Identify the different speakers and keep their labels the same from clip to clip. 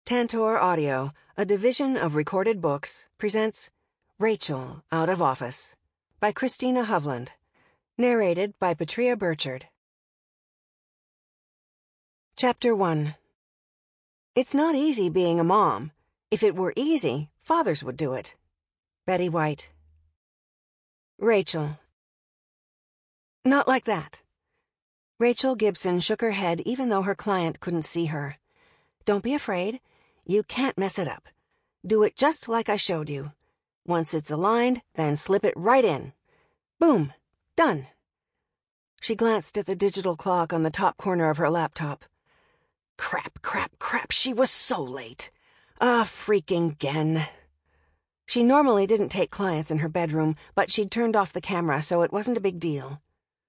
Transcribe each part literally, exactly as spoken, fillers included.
Speaker 1: Tantor Audio, a division of Recorded Books, presents Rachel Out of Office by Christina Hovland, narrated by Petria Burchard. Chapter one. It's not easy being a mom. If it were easy, fathers would do it. Betty White. Rachel. Not like that. Rachel Gibson shook her head even though her client couldn't see her. Don't be afraid. You can't mess it up. Do it just like I showed you. Once it's aligned, then slip it right in. Boom. Done. She glanced at the digital clock on the top corner of her laptop. Crap, crap, crap, she was so late. Ah, freaking again. She normally didn't take clients in her bedroom, but she'd turned off the camera, so it wasn't a big deal.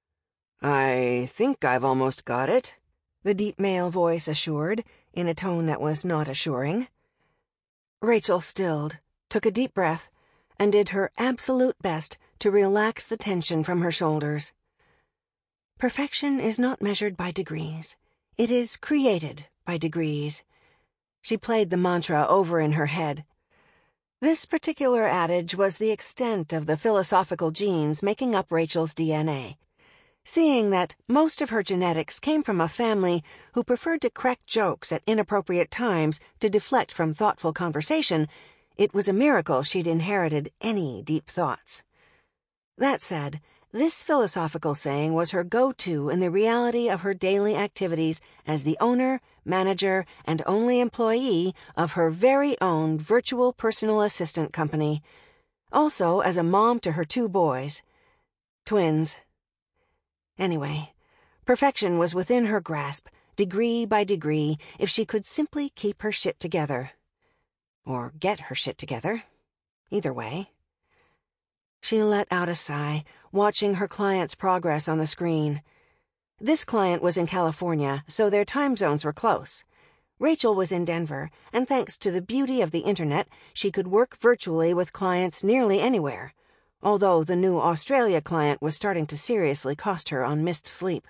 Speaker 1: I think I've almost got it, the deep male voice assured, in a tone that was not assuring. Rachel stilled, took a deep breath, and did her absolute best to relax the tension from her shoulders. Perfection is not measured by degrees. It is created by degrees. She played the mantra over in her head. This particular adage was the extent of the philosophical genes making up Rachel's D N A. Seeing that most of her genetics came from a family who preferred to crack jokes at inappropriate times to deflect from thoughtful conversation, it was a miracle she'd inherited any deep thoughts. That said, this philosophical saying was her go-to in the reality of her daily activities as the owner, manager, and only employee of her very own virtual personal assistant company. Also as a mom to her two boys. Twins. Anyway, perfection was within her grasp, degree by degree, if she could simply keep her shit together. Or get her shit together. Either way. She let out a sigh, watching her client's progress on the screen. This client was in California, so their time zones were close. Rachel was in Denver, and thanks to the beauty of the internet, she could work virtually with clients nearly anywhere. Although the new Australia client was starting to seriously cost her on missed sleep.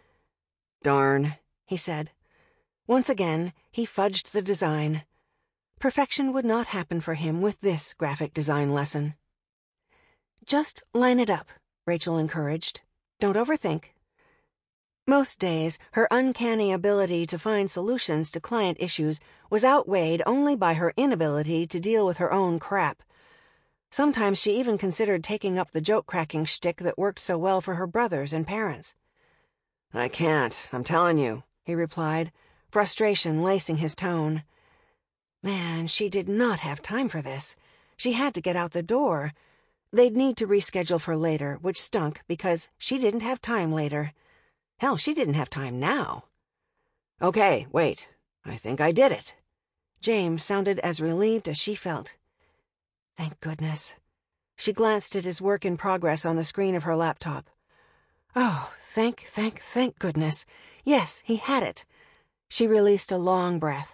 Speaker 1: Darn, he said. Once again, he fudged the design. Perfection would not happen for him with this graphic design lesson. Just line it up, Rachel encouraged. Don't overthink. Most days, her uncanny ability to find solutions to client issues was outweighed only by her inability to deal with her own crap. Sometimes she even considered taking up the joke-cracking shtick that worked so well for her brothers and parents. I can't, I'm telling you, he replied, frustration lacing his tone. Man, she did not have time for this. She had to get out the door. They'd need to reschedule for later, which stunk because she didn't have time later. Hell, she didn't have time now. Okay, wait. I think I did it. James sounded as relieved as she felt. Thank goodness. She glanced at his work in progress on the screen of her laptop. Oh, thank, thank, thank goodness. Yes, he had it. She released a long breath.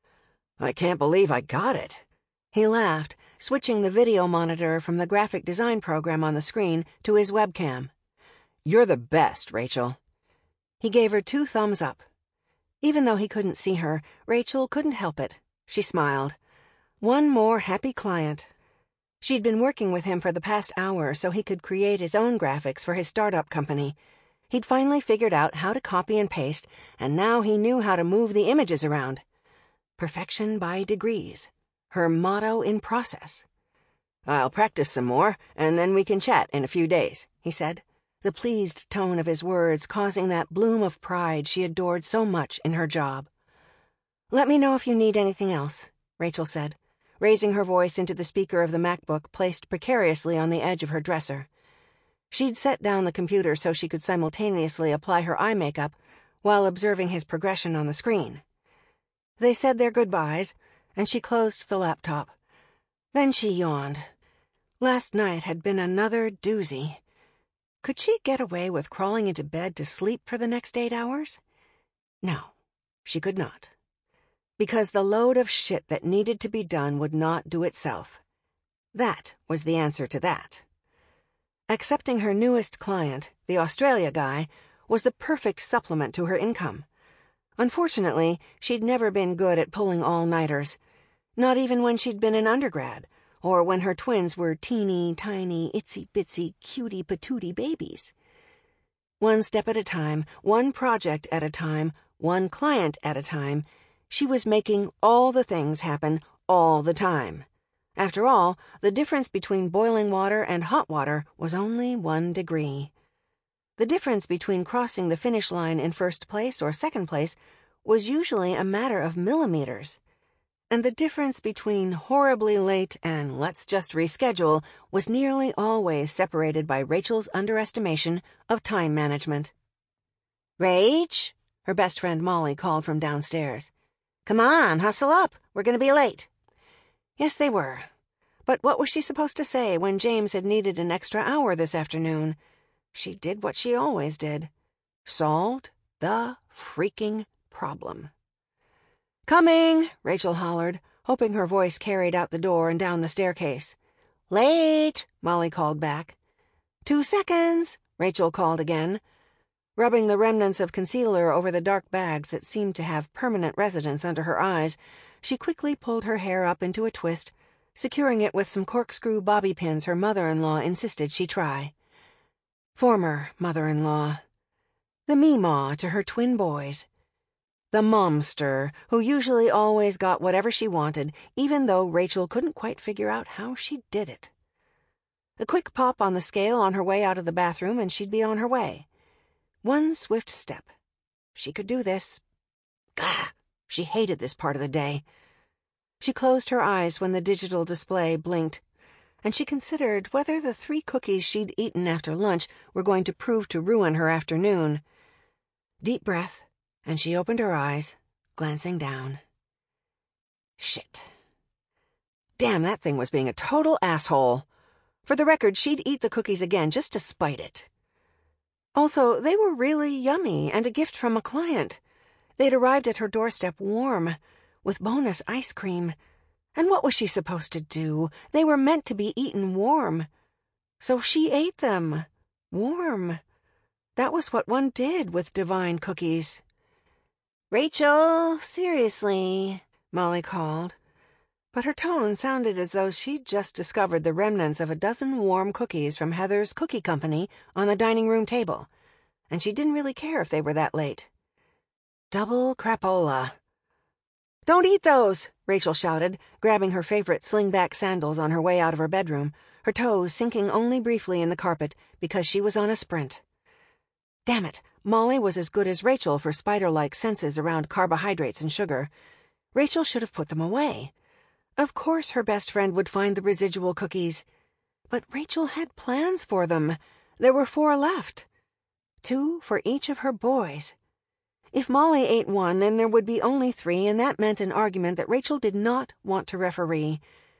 Speaker 1: I can't believe I got it. He laughed, switching the video monitor from the graphic design program on the screen to his webcam. You're the best, Rachel. He gave her two thumbs up. Even though he couldn't see her, Rachel couldn't help it. She smiled. One more happy client. She'd been working with him for the past hour so he could create his own graphics for his startup company. He'd finally figured out how to copy and paste, and now he knew how to move the images around. Perfection by degrees. Her motto in process. I'll practice some more, and then we can chat in a few days, he said, the pleased tone of his words causing that bloom of pride she adored so much in her job. Let me know if you need anything else, Rachel said, raising her voice into the speaker of the MacBook placed precariously on the edge of her dresser. She'd set down the computer so she could simultaneously apply her eye makeup while observing his progression on the screen. They said their goodbyes, and she closed the laptop. Then she yawned. Last night had been another doozy. Could she get away with crawling into bed to sleep for the next eight hours? No, she could not. Because the load of shit that needed to be done would not do itself. That was the answer to that. Accepting her newest client, the Australia guy, was the perfect supplement to her income. Unfortunately, she'd never been good at pulling all-nighters, not even when she'd been an undergrad, or when her twins were teeny, tiny, itsy-bitsy, cutie-patootie babies. One step at a time, one project at a time, one client at a time, she was making all the things happen all the time. After all, the difference between boiling water and hot water was only one degree. The difference between crossing the finish line in first place or second place was usually a matter of millimeters. And the difference between horribly late and let's just reschedule was nearly always separated by Rachel's underestimation of time management. "Rach," her best friend Molly called from downstairs. "Come on, hustle up. We're going to be late." Yes, they were. But what was she supposed to say when James had needed an extra hour this afternoon? She did what she always did. Solved the freaking problem. "Coming," Rachel hollered, hoping her voice carried out the door and down the staircase. "Late," Molly called back. "Two seconds," Rachel called again. Rubbing the remnants of concealer over the dark bags that seemed to have permanent residence under her eyes, she quickly pulled her hair up into a twist, securing it with some corkscrew bobby pins her mother-in-law insisted she try. Former mother-in-law. The Meemaw to her twin boys. The momster, who usually always got whatever she wanted, even though Rachel couldn't quite figure out how she did it. A quick pop on the scale on her way out of the bathroom and she'd be on her way. One swift step. She could do this. Gah! She hated this part of the day. She closed her eyes when the digital display blinked, and she considered whether the three cookies she'd eaten after lunch were going to prove to ruin her afternoon. Deep breath, and she opened her eyes, glancing down. Shit. Damn, that thing was being a total asshole. For the record, she'd eat the cookies again just to spite it. Also, they were really yummy and a gift from a client. They'd arrived at her doorstep warm, with bonus ice cream. And what was she supposed to do? They were meant to be eaten warm. So she ate them. Warm. That was what one did with divine cookies. "Rachel, seriously," Molly called. But her tone sounded as though she'd just discovered the remnants of a dozen warm cookies from Heather's Cookie Company on the dining room table, and she didn't really care if they were that late. Double crapola. "Don't eat those," Rachel shouted, grabbing her favorite slingback sandals on her way out of her bedroom, her toes sinking only briefly in the carpet because she was on a sprint. Damn it, Molly was as good as Rachel for spider-like senses around carbohydrates and sugar. Rachel should have put them away. Of course her best friend would find the residual cookies. But Rachel had plans for them. There were four left. Two for each of her boys. If Molly ate one, then there would be only three, and that meant an argument that Rachel did not want to referee.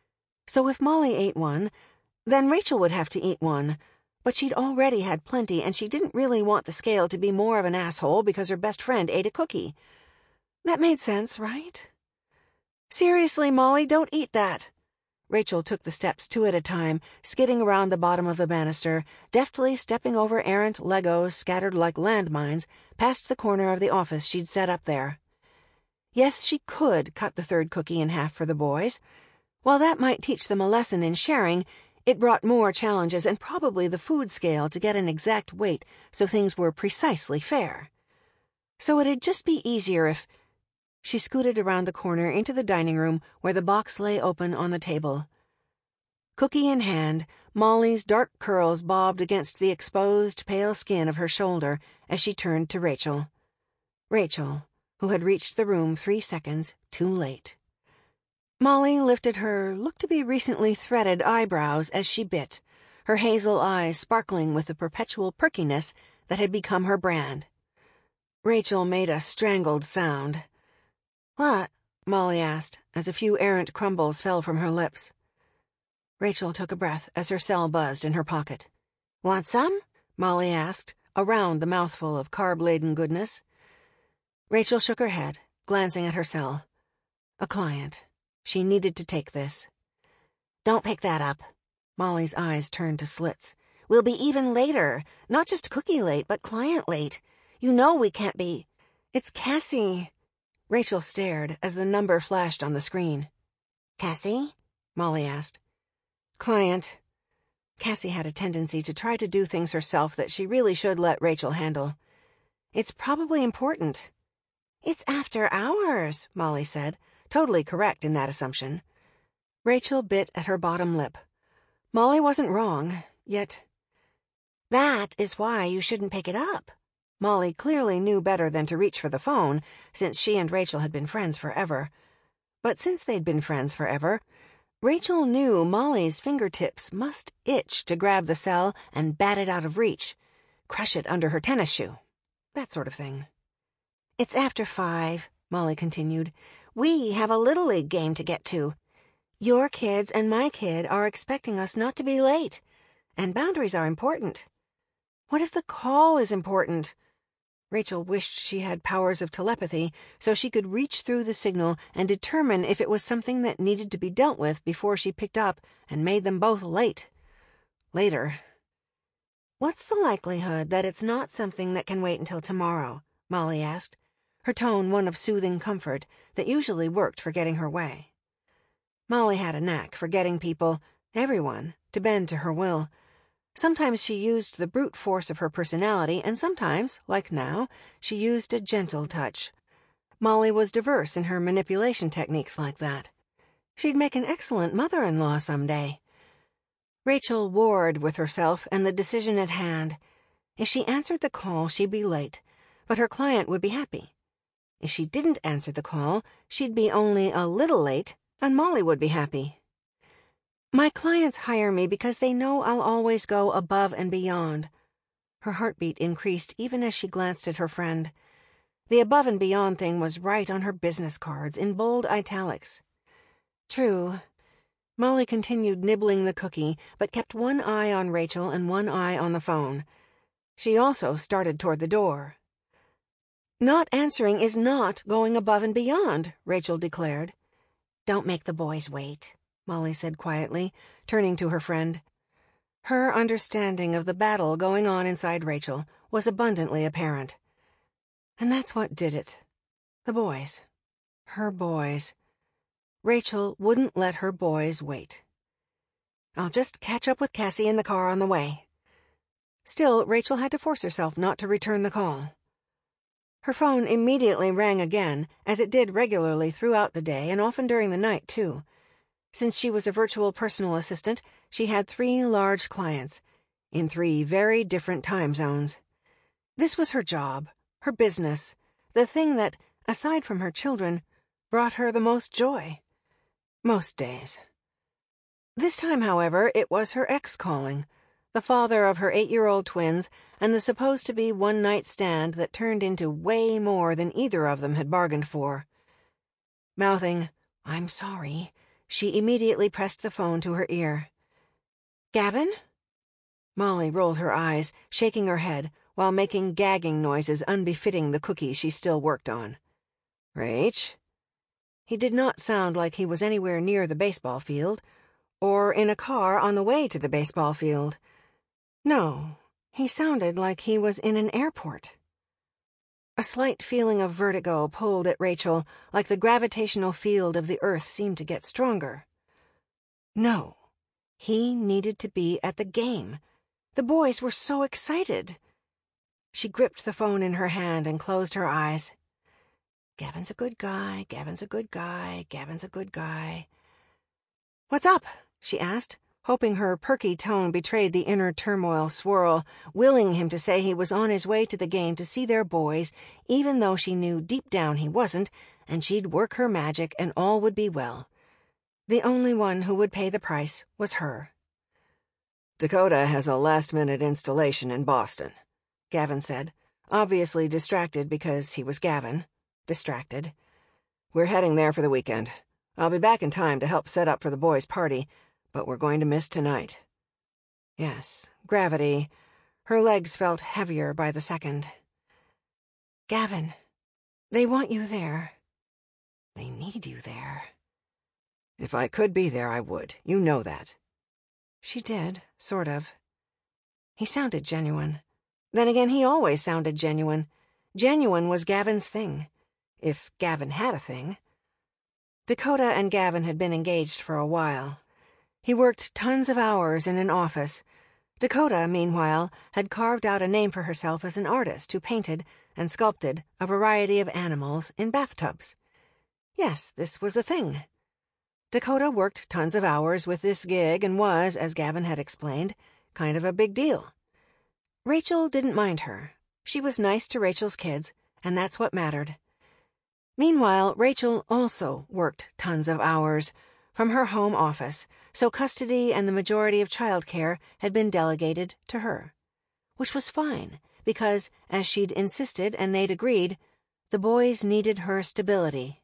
Speaker 1: So if Molly ate one, then Rachel would have to eat one. But she'd already had plenty, and she didn't really want the scale to be more of an asshole because her best friend ate a cookie. That made sense, right? "Seriously, Molly, don't eat that." Rachel took the steps two at a time, skidding around the bottom of the banister, deftly stepping over errant Legos scattered like landmines past the corner of the office she'd set up there. Yes, she could cut the third cookie in half for the boys. While that might teach them a lesson in sharing, it brought more challenges and probably the food scale to get an exact weight so things were precisely fair. So it'd just be easier if... She scooted around the corner into the dining room where the box lay open on the table. Cookie in hand, Molly's dark curls bobbed against the exposed pale skin of her shoulder as she turned to Rachel. Rachel, who had reached the room three seconds too late. Molly lifted her looked-to-be recently threaded eyebrows as she bit, her hazel eyes sparkling with the perpetual perkiness that had become her brand. Rachel made a strangled sound. "What?" Molly asked, as a few errant crumbles fell from her lips. Rachel took a breath as her cell buzzed in her pocket. "Want some?" Molly asked, around the mouthful of carb-laden goodness. Rachel shook her head, glancing at her cell. A client. She needed to take this. "Don't pick that up." Molly's eyes turned to slits. "We'll be even later. Not just cookie late, but client late. You know we can't be..." It's Cassie. Rachel stared as the number flashed on the screen. Cassie? Molly asked. Client. Cassie had a tendency to try to do things herself that she really should let Rachel handle. It's probably important. It's after hours, Molly said, totally correct in that assumption. Rachel bit at her bottom lip. Molly wasn't wrong, yet... That is why you shouldn't pick it up. Molly clearly knew better than to reach for the phone, since she and Rachel had been friends forever. But since they'd been friends forever, Rachel knew Molly's fingertips must itch to grab the cell and bat it out of reach, crush it under her tennis shoe, that sort of thing. It's after five, Molly continued. We have a Little League game to get to. Your kids and my kid are expecting us not to be late, and boundaries are important. What if the call is important? Rachel wished she had powers of telepathy so she could reach through the signal and determine if it was something that needed to be dealt with before she picked up and made them both late. Later. What's the likelihood that it's not something that can wait until tomorrow? Molly asked, her tone one of soothing comfort that usually worked for getting her way. Molly had a knack for getting people, everyone, to bend to her will. Sometimes she used the brute force of her personality, and sometimes, like now, she used a gentle touch. Molly was diverse in her manipulation techniques like that. She'd make an excellent mother-in-law someday. Rachel warred with herself and the decision at hand. If she answered the call, she'd be late, but her client would be happy. If she didn't answer the call, she'd be only a little late, and Molly would be happy. My clients hire me because they know I'll always go above and beyond. Her heartbeat increased even as she glanced at her friend. The above and beyond thing was right on her business cards in bold italics. True. Molly continued nibbling the cookie, but kept one eye on Rachel and one eye on the phone. She also started toward the door. Not answering is not going above and beyond, Rachel declared. Don't make the boys wait, Molly said quietly, turning to her friend. Her understanding of the battle going on inside Rachel was abundantly apparent. And that's what did it. The boys. Her boys. Rachel wouldn't let her boys wait. I'll just catch up with Cassie in the car on the way. Still, Rachel had to force herself not to return the call. Her phone immediately rang again, as it did regularly throughout the day and often during the night, too. Since she was a virtual personal assistant, she had three large clients, in three very different time zones. This was her job, her business, the thing that, aside from her children, brought her the most joy. Most days. This time, however, it was her ex calling, the father of her eight-year-old twins, and the supposed-to-be one-night stand that turned into way more than either of them had bargained for. Mouthing, "I'm sorry," she immediately pressed the phone to her ear. "Gavin?" Molly rolled her eyes, shaking her head, while making gagging noises unbefitting the cookie she still worked on. "Rach?" He did not sound like he was anywhere near the baseball field, or in a car on the way to the baseball field. No, he sounded like he was in an airport. A slight feeling of vertigo pulled at Rachel, like the gravitational field of the earth seemed to get stronger. No, he needed to be at the game. The boys were so excited. She gripped the phone in her hand and closed her eyes. Gavin's a good guy, Gavin's a good guy, Gavin's a good guy. "What's up?" she asked, hoping her perky tone betrayed the inner turmoil swirl, willing him to say he was on his way to the game to see their boys, even though she knew deep down he wasn't, and she'd work her magic and all would be well. The only one who would pay the price was her. "Dakota has a last-minute installation in Boston," Gavin said, obviously distracted because he was Gavin. Distracted. "We're heading there for the weekend. I'll be back in time to help set up for the boys' party, but we're going to miss tonight." Yes, gravity. Her legs felt heavier by the second. "Gavin, they want you there. They need you there." "If I could be there, I would. You know that." She did, sort of. He sounded genuine. Then again, he always sounded genuine. Genuine was Gavin's thing, if Gavin had a thing. Dakota and Gavin had been engaged for a while. He worked tons of hours in an office. Dakota, meanwhile, had carved out a name for herself as an artist who painted and sculpted a variety of animals in bathtubs. Yes, this was a thing. Dakota worked tons of hours with this gig and was, as Gavin had explained, kind of a big deal. Rachel didn't mind her. She was nice to Rachel's kids, and that's what mattered. Meanwhile, Rachel also worked tons of hours from her home office, so custody and the majority of childcare had been delegated to her. Which was fine, because, as she'd insisted and they'd agreed, the boys needed her stability.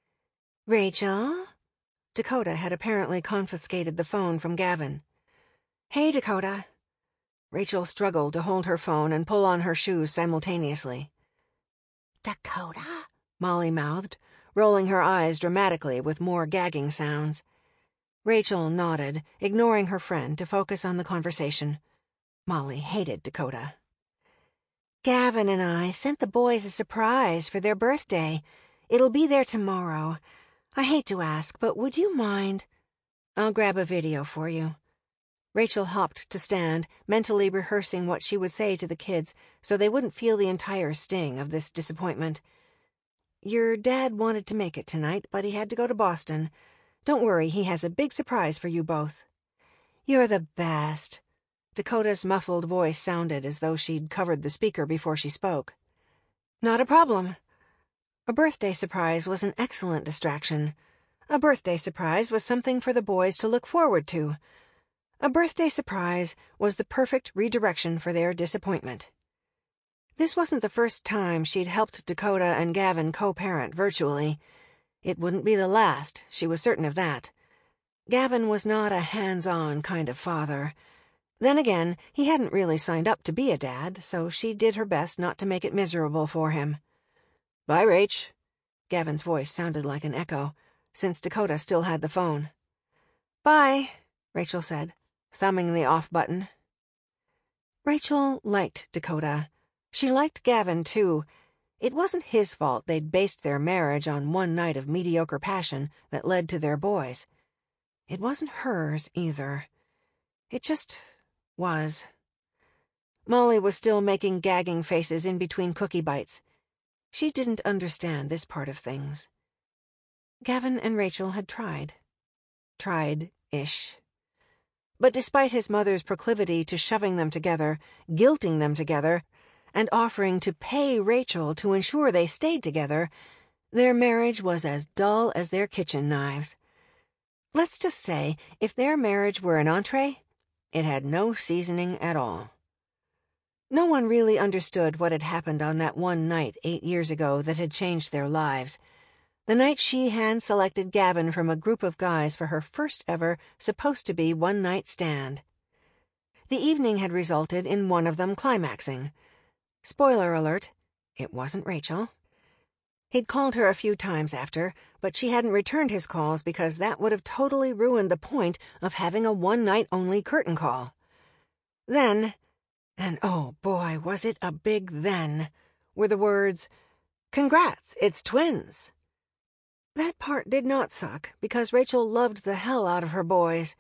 Speaker 1: "Rachel?" Dakota had apparently confiscated the phone from Gavin. "Hey, Dakota." Rachel struggled to hold her phone and pull on her shoes simultaneously. "Dakota?" Molly mouthed, rolling her eyes dramatically with more gagging sounds. Rachel nodded, ignoring her friend to focus on the conversation. Molly hated Dakota. "Gavin and I sent the boys a surprise for their birthday. It'll be there tomorrow. I hate to ask, but would you mind?" "I'll grab a video for you." Rachel hopped to stand, mentally rehearsing what she would say to the kids so they wouldn't feel the entire sting of this disappointment. "Your dad wanted to make it tonight, but he had to go to Boston. Don't worry, he has a big surprise for you both." "You're the best." Dakota's muffled voice sounded as though she'd covered the speaker before she spoke. "Not a problem." A birthday surprise was an excellent distraction. A birthday surprise was something for the boys to look forward to. A birthday surprise was the perfect redirection for their disappointment. This wasn't the first time she'd helped Dakota and Gavin co-parent virtually. It wouldn't be the last, she was certain of that. Gavin was not a hands-on kind of father. Then again, he hadn't really signed up to be a dad, so she did her best not to make it miserable for him. "Bye, Rach." Gavin's voice sounded like an echo, since Dakota still had the phone. "Bye," Rachel said, thumbing the off button. Rachel liked Dakota. She liked Gavin, too. It wasn't his fault they'd based their marriage on one night of mediocre passion that led to their boys. It wasn't hers, either. It just was. Molly was still making gagging faces in between cookie bites. She didn't understand this part of things. Gavin and Rachel had tried. Tried-ish. But despite his mother's proclivity to shoving them together, guilting them together, and offering to pay Rachel to ensure they stayed together, their marriage was as dull as their kitchen knives. Let's just say, if their marriage were an entree, it had no seasoning at all. No one really understood what had happened on that one night eight years ago that had changed their lives. The night she hand-selected Gavin from a group of guys for her first ever supposed-to-be one-night stand. The evening had resulted in one of them climaxing. Spoiler alert, it wasn't Rachel. He'd called her a few times after, but she hadn't returned his calls because that would have totally ruined the point of having a one-night-only curtain call. Then, and oh boy, was it a big then, were the words, "Congrats, it's twins." That part did not suck, because Rachel loved the hell out of her boys.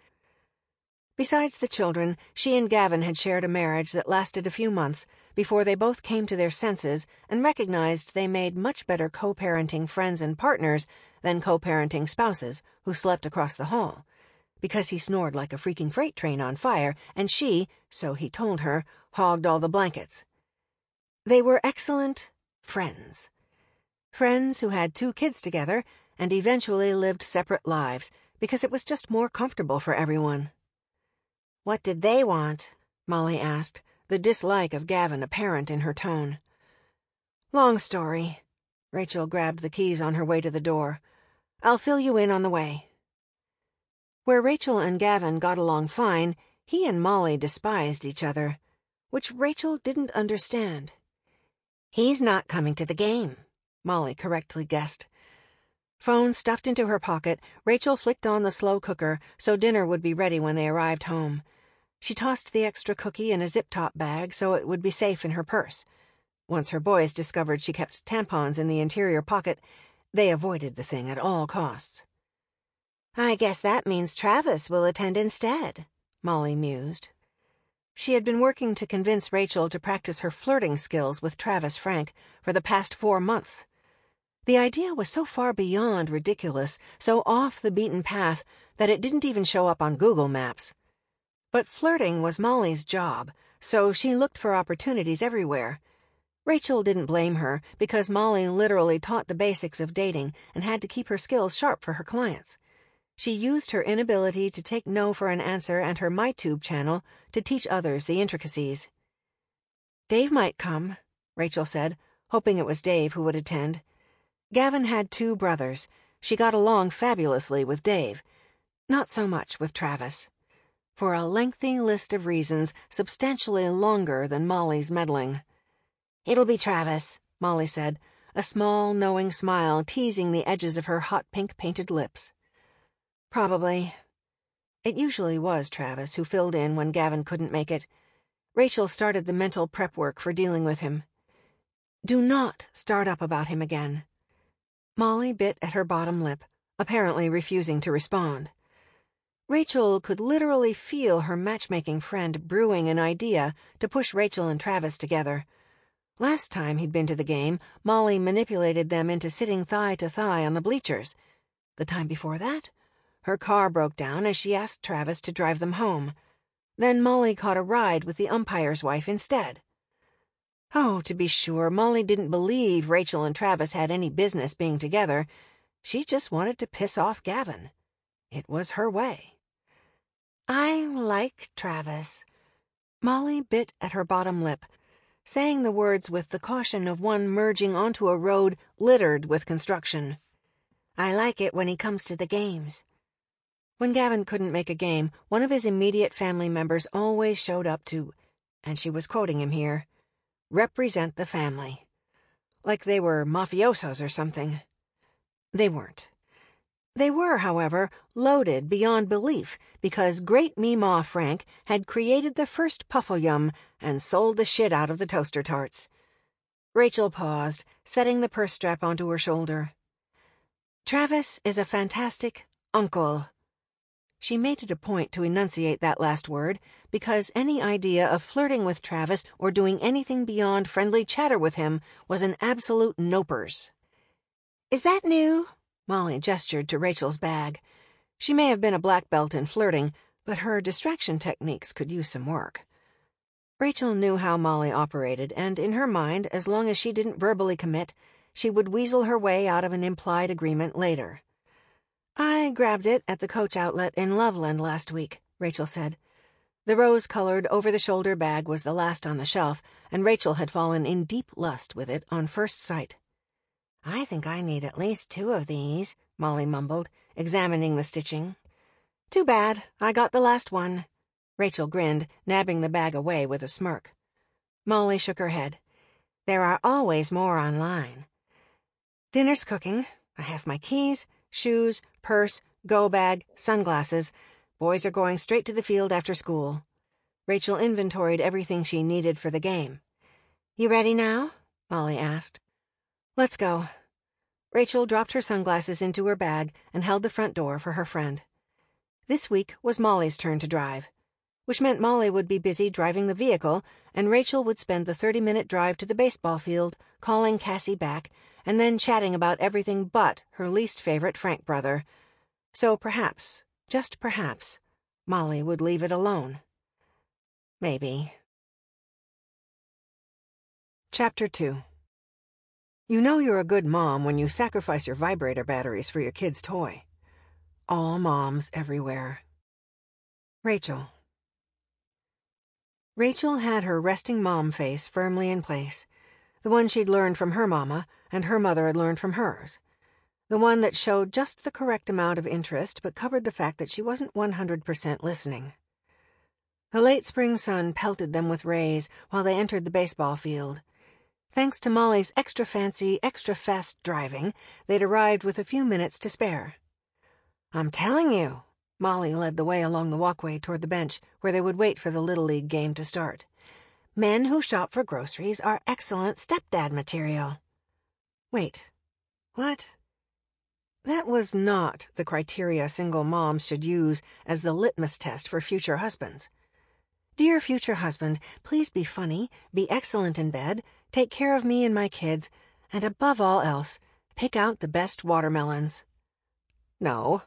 Speaker 1: Besides the children, she and Gavin had shared a marriage that lasted a few months before they both came to their senses and recognized they made much better co-parenting friends and partners than co-parenting spouses who slept across the hall, because he snored like a freaking freight train on fire, and she, so he told her, hogged all the blankets. They were excellent friends. Friends who had two kids together and eventually lived separate lives because it was just more comfortable for everyone. "What did they want?" Molly asked, the dislike of Gavin apparent in her tone. "Long story." Rachel grabbed the keys on her way to the door. "I'll fill you in on the way." Where Rachel and Gavin got along fine, he and Molly despised each other, which Rachel didn't understand. "He's not coming to the game," Molly correctly guessed. Phone stuffed into her pocket, Rachel flicked on the slow cooker so dinner would be ready when they arrived home. She tossed the extra cookie in a zip-top bag so it would be safe in her purse. Once her boys discovered she kept tampons in the interior pocket, they avoided the thing at all costs. "I guess that means Travis will attend instead," Molly mused. She had been working to convince Rachel to practice her flirting skills with Travis Frank for the past four months. The idea was so far beyond ridiculous, so off the beaten path, that it didn't even show up on Google Maps. But flirting was Molly's job, so she looked for opportunities everywhere. Rachel didn't blame her, because Molly literally taught the basics of dating and had to keep her skills sharp for her clients. She used her inability to take no for an answer and her MyTube channel to teach others the intricacies. "Dave might come," Rachel said, hoping it was Dave who would attend. Gavin had two brothers. She got along fabulously with Dave. Not so much with Travis. For a lengthy list of reasons, substantially longer than Molly's meddling. "It'll be Travis," Molly said, a small, knowing smile teasing the edges of her hot pink painted lips. Probably. It usually was Travis who filled in when Gavin couldn't make it. Rachel started the mental prep work for dealing with him. Do not start up about him again. Molly bit at her bottom lip, apparently refusing to respond. Rachel could literally feel her matchmaking friend brewing an idea to push Rachel and Travis together. Last time he'd been to the game, Molly manipulated them into sitting thigh to thigh on the bleachers. The time before that, her car broke down as she asked Travis to drive them home. Then Molly caught a ride with the umpire's wife instead. Oh, to be sure, Molly didn't believe Rachel and Travis had any business being together. She just wanted to piss off Gavin. It was her way. "I like Travis." Molly bit at her bottom lip, saying the words with the caution of one merging onto a road littered with construction. "I like it when he comes to the games." When Gavin couldn't make a game, one of his immediate family members always showed up to, and she was quoting him here, represent the family. Like they were mafiosos or something. They weren't. They were, however, loaded beyond belief because Great Meemaw Frank had created the first Puffle-Yum and sold the shit out of the toaster tarts. Rachel paused, setting the purse strap onto her shoulder. "Travis is a fantastic uncle." She made it a point to enunciate that last word because any idea of flirting with Travis or doing anything beyond friendly chatter with him was an absolute nopers. "Is that new?" Molly gestured to Rachel's bag. She may have been a black belt in flirting, but her distraction techniques could use some work. Rachel knew how Molly operated, and in her mind, as long as she didn't verbally commit, she would weasel her way out of an implied agreement later. "I grabbed it at the Coach outlet in Loveland last week," Rachel said. The rose-colored, over-the-shoulder bag was the last on the shelf, and Rachel had fallen in deep lust with it on first sight. "I think I need at least two of these," Molly mumbled, examining the stitching. "Too bad, I got the last one." Rachel grinned, nabbing the bag away with a smirk. Molly shook her head. "There are always more online." "Dinner's cooking. I have my keys, shoes, purse, go bag, sunglasses. Boys are going straight to the field after school." Rachel inventoried everything she needed for the game. "You ready now?" Molly asked. "Let's go." Rachel dropped her sunglasses into her bag and held the front door for her friend. This week was Molly's turn to drive, which meant Molly would be busy driving the vehicle, and Rachel would spend the thirty-minute drive to the baseball field, calling Cassie back, and then chatting about everything but her least favorite Frank brother. So perhaps, just perhaps, Molly would leave it alone. Maybe. Chapter two. You know you're a good mom when you sacrifice your vibrator batteries for your kid's toy. All moms everywhere. Rachel. Rachel had her resting mom face firmly in place, the one she'd learned from her mama and her mother had learned from hers, the one that showed just the correct amount of interest but covered the fact that she wasn't one hundred percent listening. The late spring sun pelted them with rays while they entered the baseball field. Thanks to Molly's extra fancy, extra fast driving, they'd arrived with a few minutes to spare. "I'm telling you," Molly led the way along the walkway toward the bench where they would wait for the Little League game to start. Men who shop for groceries are excellent stepdad material. Wait, what? That was not the criteria single moms should use as the litmus test for future husbands. Dear future husband, please be funny, be excellent in bed, take care of me and my kids, and above all else, pick out the best watermelons. No.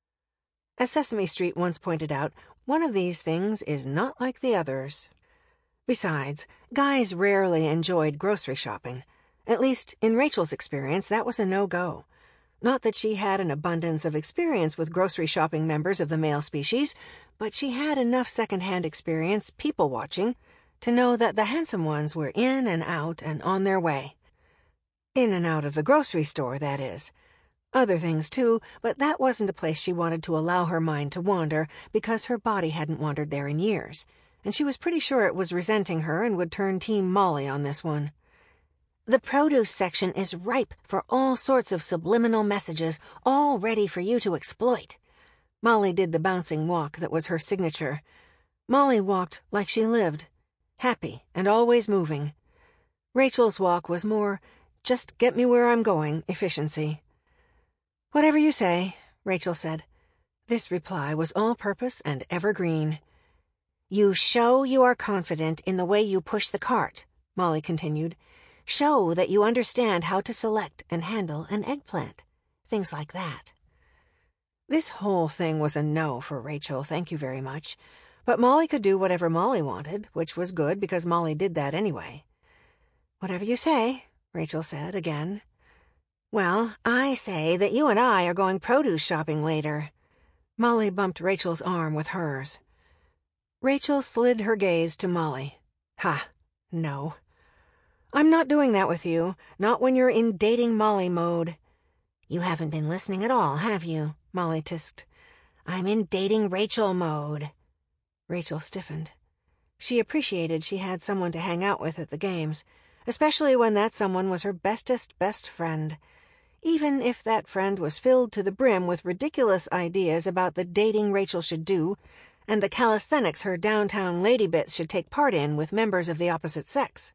Speaker 1: As Sesame Street once pointed out, one of these things is not like the others. Besides, guys rarely enjoyed grocery shopping. At least, in Rachel's experience, that was a no-go. Not that she had an abundance of experience with grocery shopping members of the male species, but she had enough second-hand experience people-watching to know that the handsome ones were in and out and on their way. In and out of the grocery store, that is. Other things, too, but that wasn't a place she wanted to allow her mind to wander because her body hadn't wandered there in years, and she was pretty sure it was resenting her and would turn Team Molly on this one. The produce section is ripe for all sorts of subliminal messages, all ready for you to exploit. Molly did the bouncing walk that was her signature. Molly walked like she lived, happy and always moving. Rachel's walk was more, just get me where I'm going, efficiency. Whatever you say, Rachel said. This reply was all-purpose and evergreen. You show you are confident in the way you push the cart, Molly continued. Show that you understand how to select and handle an eggplant. Things like that. This whole thing was a no for Rachel, thank you very much. But Molly could do whatever Molly wanted, which was good because Molly did that anyway. Whatever you say, Rachel said again. Well, I say that you and I are going produce shopping later. Molly bumped Rachel's arm with hers. Rachel slid her gaze to Molly. Ha, no. I'm not doing that with you, not when you're in dating Molly mode. You haven't been listening at all, have you? Molly tisked. I'm in dating Rachel mode. Rachel stiffened. She appreciated she had someone to hang out with at the games, especially when that someone was her bestest best friend, even if that friend was filled to the brim with ridiculous ideas about the dating Rachel should do and the calisthenics her downtown lady bits should take part in with members of the opposite sex.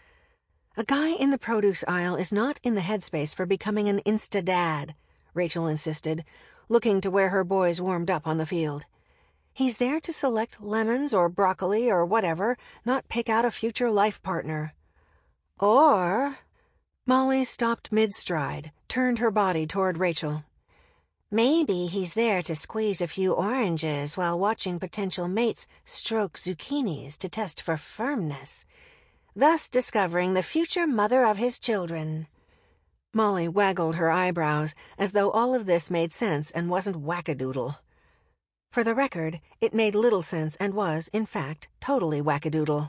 Speaker 1: A guy in the produce aisle is not in the headspace for becoming an insta-dad, Rachel insisted, looking to where her boys warmed up on the field. He's there to select lemons or broccoli or whatever, not pick out a future life partner. Or... Molly stopped mid-stride, turned her body toward Rachel. Maybe he's there to squeeze a few oranges while watching potential mates stroke zucchinis to test for firmness, thus discovering the future mother of his children. Molly waggled her eyebrows as though all of this made sense and wasn't wackadoodle. For the record, it made little sense and was, in fact, totally wackadoodle.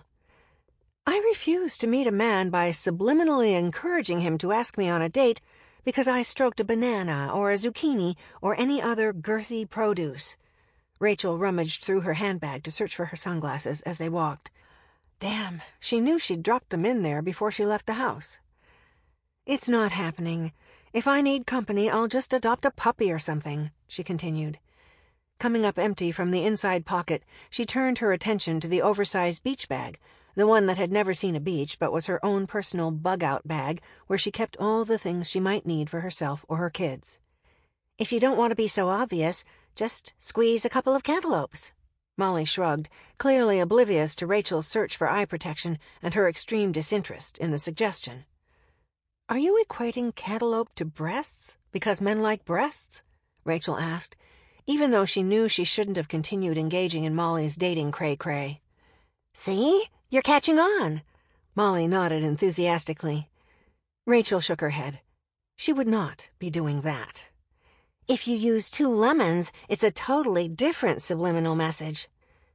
Speaker 1: I refuse to meet a man by subliminally encouraging him to ask me on a date because I stroked a banana or a zucchini or any other girthy produce. Rachel rummaged through her handbag to search for her sunglasses as they walked. Damn, she knew she'd dropped them in there before she left the house. It's not happening. If I need company, I'll just adopt a puppy or something, she continued. Coming up empty from the inside pocket, she turned her attention to the oversized beach bag, the one that had never seen a beach but was her own personal bug-out bag where she kept all the things she might need for herself or her kids. If you don't want to be so obvious, just squeeze a couple of cantaloupes. Molly shrugged, clearly oblivious to Rachel's search for eye protection and her extreme disinterest in the suggestion. Are you equating cantaloupe to breasts because men like breasts? Rachel asked, even though she knew she shouldn't have continued engaging in Molly's dating cray-cray. See? You're catching on. Molly nodded enthusiastically. Rachel shook her head. She would not be doing that. If you use two lemons, it's a totally different subliminal message.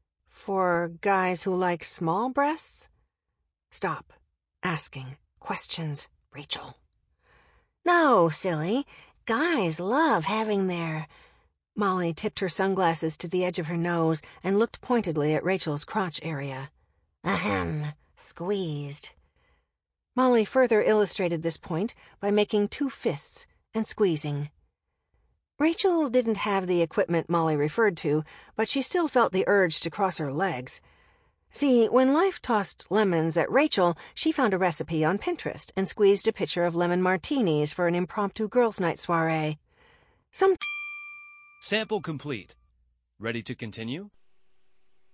Speaker 1: For guys who like small breasts? Stop asking questions, Rachel. No, silly. Guys love having their... Molly tipped her sunglasses to the edge of her nose and looked pointedly at Rachel's crotch area. Ahem, squeezed. Molly further illustrated this point by making two fists and squeezing. Rachel didn't have the equipment Molly referred to, but she still felt the urge to cross her legs. See, when life tossed lemons at Rachel, she found a recipe on Pinterest and squeezed a pitcher of lemon martinis for an impromptu girls' night soiree. Some
Speaker 2: Sample complete. Ready to continue?